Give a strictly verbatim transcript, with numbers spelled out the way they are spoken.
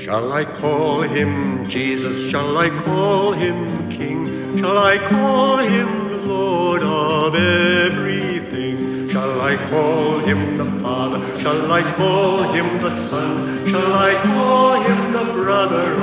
Shall I call him Jesus? Shall I call him King? Shall I call him Lord of everything? Shall I call him the Father? Shall I call him the Son? Shall I call him the brother